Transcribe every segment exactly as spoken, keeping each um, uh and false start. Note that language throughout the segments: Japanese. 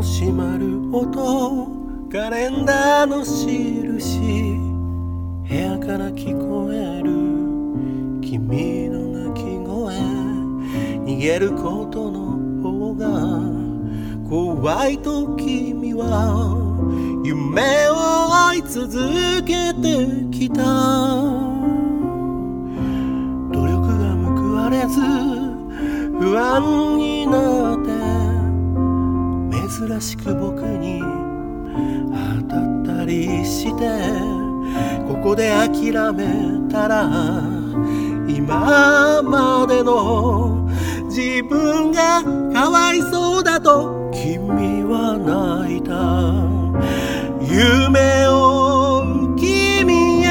の閉まる音、カレンダーの印、部屋から聞こえる君の泣き声、逃げることの方が怖いと君は夢を追い続けてきた。努力が報われず不安になって珍しく僕に当たったりして、ここで諦めたら今までの自分がかわいそうだと君は泣いた。夢を君へ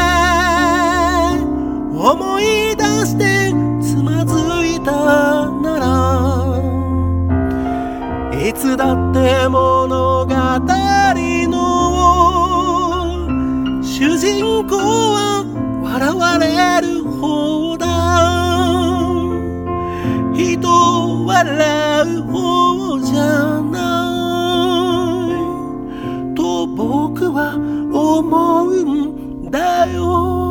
思い出してつまずいたなら、いつだって物語の主人公は笑われる方だ、人を笑う方じゃないと僕は思うんだよ。